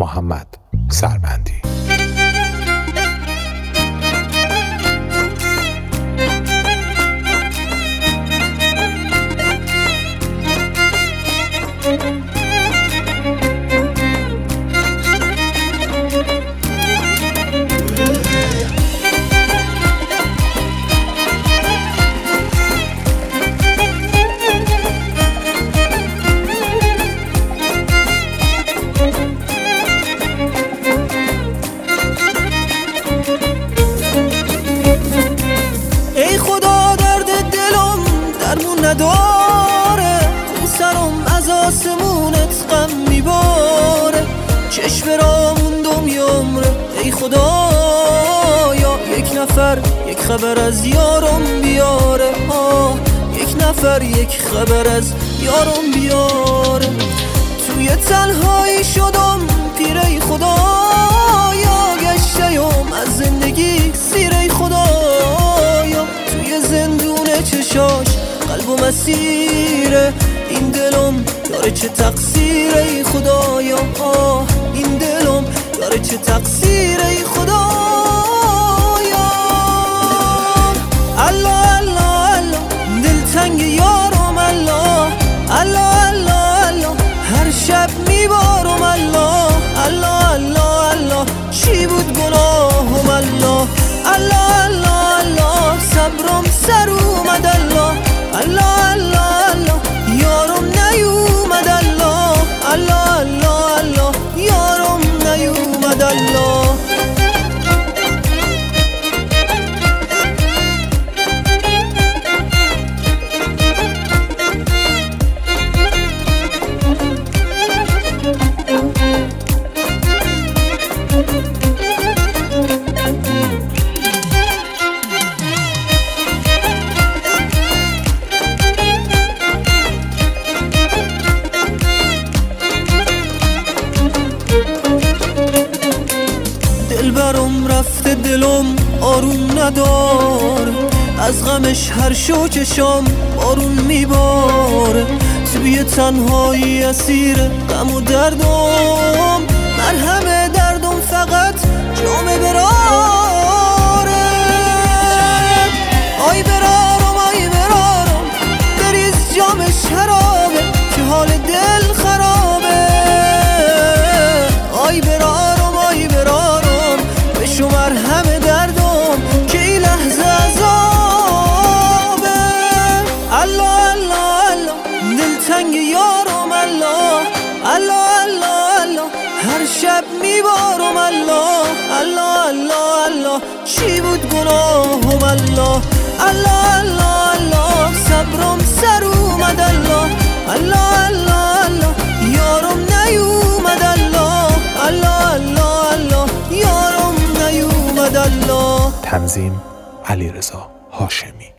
محمد سربندی. نداره تو سرم از آسمونت غم میباره، چشم را موندم یه عمره ای خدایا، یک نفر یک خبر از یارم بیاره، یک نفر یک خبر از یارم بیاره. توی تنهایی شدم پیر ای خدایا، گشتم از زندگی سیر ای خدایا، توی زندون چشاش قلب و مسیره، این دلم داره چه تقصیر ای خدایا، این دلم داره چه تقصیر ای خدایا. الله الله الله دلتنگ یارم، الله الله الله الله هر شب میبارم، الله الله الله الله چی بود گناهم، الله الله الله الله صبرم سر اومد، الله الله الله الله یارم نیومد، الله الله الله الله یارم نیومد، الله. دلبرم رفته دلم آروم نداره، از غمش هر شو چشام بارون میباره، توی تنهایی اسیر غم و دردم، مرهم دردم فقط جام براره، آی برارم آی برارم بریز جام شرابه که حال دل خرابه، آی برارم آی برارم شمر همه دردم که این لحظه عذابه، الله الله الله دلتنگ یارم، الله الله الله الله هر شب میبارم، الله الله الله الله چی بود گناهم، الله الله الله الله صبرم سر اومد، الله الله الله الله یارم نیومد، الله الله الله الله یارم نیومد، الله. تنظیم علیرضا هاشمی.